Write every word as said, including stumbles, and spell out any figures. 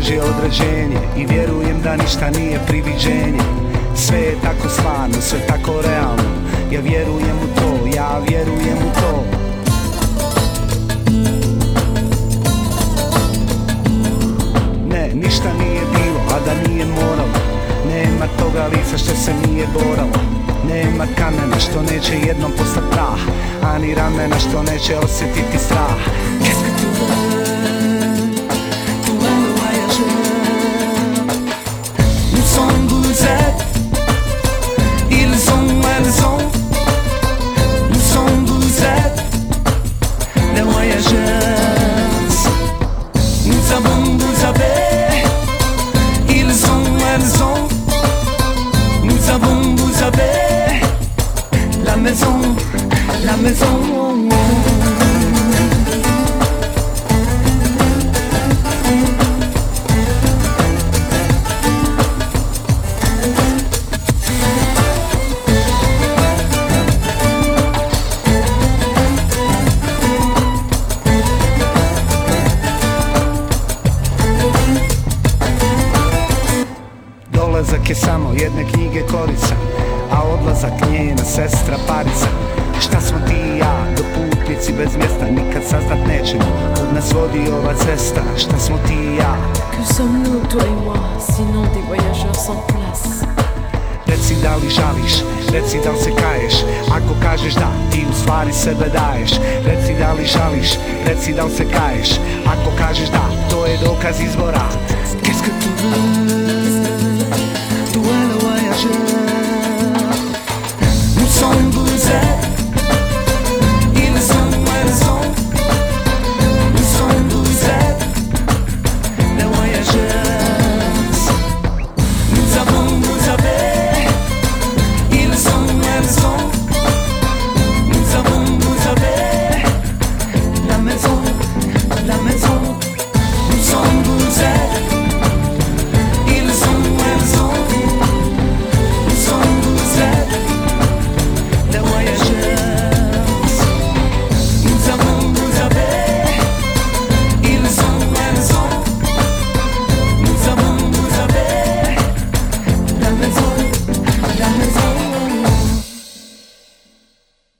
Božje određenje i vjerujem da ništa nije priviđenje. Sve je tako stvarno, sve tako realno. Ja vjerujem u to, ja vjerujem u to. Ne, ništa nije bilo, a da nije moralo. Nema toga lica što se nije boralo. Nema kamena što neće jednom postat prah, ani ramena što neće osjetiti strah. Qu'est-ce que tu veux? Toi le voyageur. Nous sommes, vous êtes. Ils ont, elles ont. Nous sommes, vous êtes. Les voyageurs. Nous avons, vous avez. Ils ont, elles ont. Nous avons, vous avez. La maison, la maison. Dolazak je samo jedne knjige korica, a odlazak njena sestra parica. Šta smo ti i ja, do putnici bez mjesta, nikad saznat nećemo, kud nas vodi ova cesta. Šta smo ti i ja? Que sommes-nous, toi et moi, sinon des voyageurs sans place? Reci da li žališ, reci da li se kaješ. Ako kažeš da, ti u stvari sebe daješ. Reci da li žališ, reci da li se kaješ. Ako kažeš da, to je dokaz izbora. Qu'est-ce que tu veux?